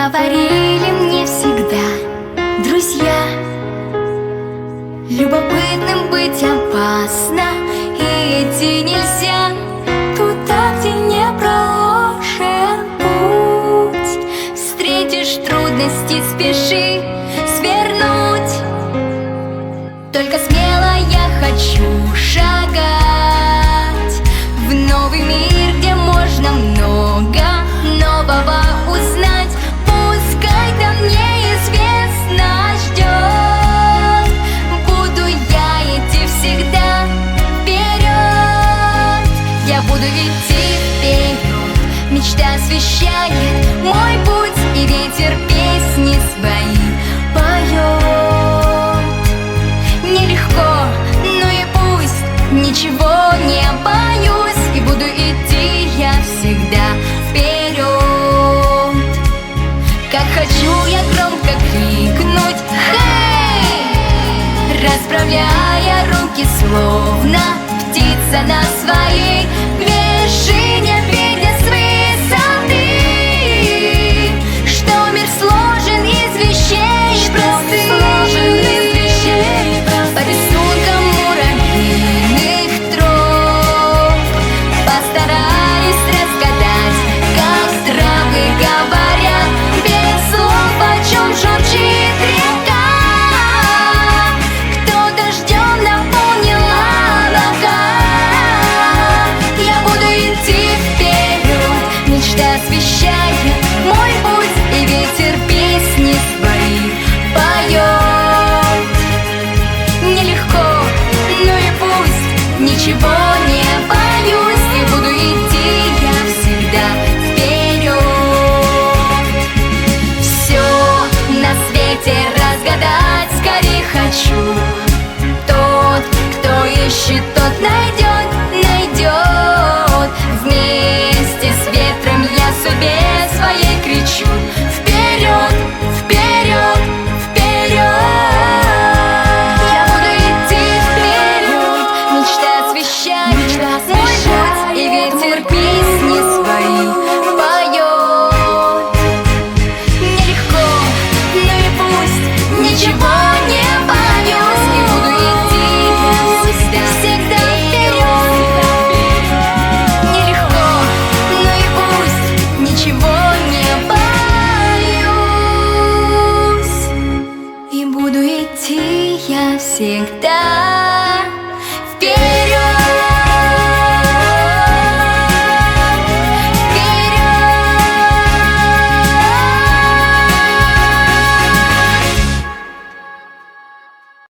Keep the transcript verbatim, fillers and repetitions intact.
Говорили мне всегда друзья: любопытным быть опасно, и идти нельзя туда, где не проложен путь. Встретишь трудности, спеши свернуть. Только смело я хочу шагать в новый мир, где можно много нового узнать. Пускай там неизвестно ждет, буду я идти всегда вперед. Я буду идти вперед, мечта освещает мой путь, и ветер песни свои поет. Нелегко, но и пусть, ничего не боюсь, и буду идти я всегда вперед. Как хочу я громко крикнуть: «Хей!», расправляя руки, словно птица на своей вершине, видя с высоты, что мир сложен из вещей простых, по рисункам муравьиных троп. Постараюсь разгадать, как травы говорят без слов, о чем журчит река. Кто дождем наполнил облака. Я буду идти вперед, мечта освещает мой путь, и ветер песни свои поет. Нелегко, но и пусть, ничего не боюсь, и буду идти я всегда вперед. Все на свете разгадать скорее хочу. Тот, кто ищет, тот найдет, найдет. Вместе с ветром я судьбе своей кричу: вперед, вперед, вперед. Я буду идти вперед, мечта освещает мой путь, и ветер песни свои поет. Нелегко, но и пусть, ничего не боюсь, и буду идти я всегда вперед. Нелегко, но и пусть, ничего не боюсь, и буду идти я всегда